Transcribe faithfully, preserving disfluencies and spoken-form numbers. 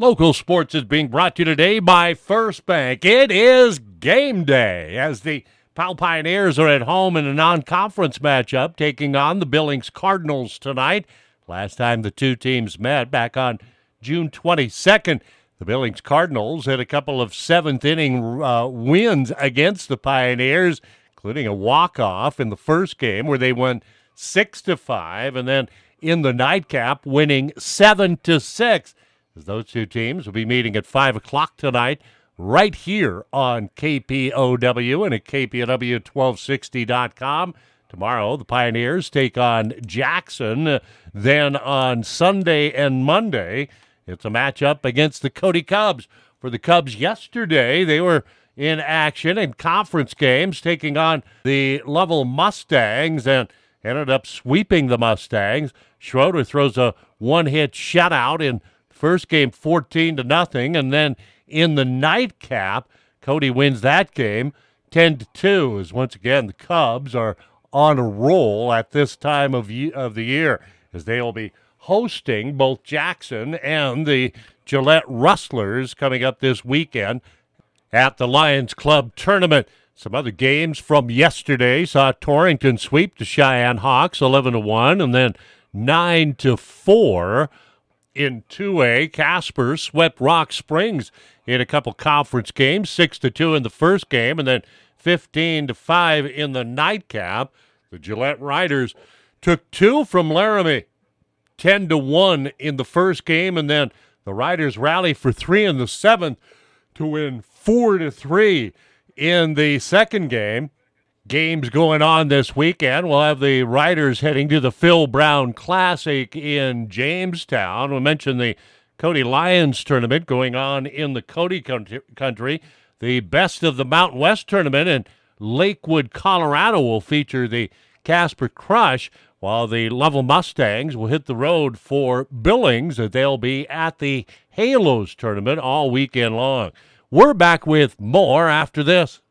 Local sports is being brought to you today by First Bank. It is game day as the Powell Pioneers are at home in a non-conference matchup taking on the Billings Cardinals tonight. Last time the two teams met back on June twenty-second, the Billings Cardinals had a couple of seventh-inning uh, wins against the Pioneers, including a walk-off in the first game where they won six to five, and then in the nightcap winning seven to six. As those two teams will be meeting at five o'clock tonight right here on K P O W and at K P O W twelve sixty dot com. Tomorrow, the Pioneers take on Jackson. Then on Sunday and Monday, it's a matchup against the Cody Cubs. For the Cubs yesterday, they were in action in conference games taking on the Lovell Mustangs and ended up sweeping the Mustangs. Schroeder throws a one-hit shutout in first game fourteen to nothing, and then in the nightcap, Cody wins that game ten to two. As once again the Cubs are on a roll at this time of of the year, as they will be hosting both Jackson and the Gillette Rustlers coming up this weekend at the Lions Club tournament. Some other games from yesterday saw Torrington sweep the Cheyenne Hawks eleven to one, and then nine to four. In two A, Casper swept Rock Springs in a couple conference games, six to two in the first game, and then fifteen to five in the nightcap. The Gillette Riders took two from Laramie, ten to one in the first game, and then the Riders rally for three in the seventh to win four to three in the second game. Games going on this weekend. We'll have the Riders heading to the Phil Brown Classic in Jamestown. We mentioned the Cody Lions tournament going on in the Cody country. The Best of the Mountain West tournament in Lakewood, Colorado will feature the Casper Crush, while the Lovell Mustangs will hit the road for Billings. They'll be at the Halos tournament all weekend long. We're back with more after this.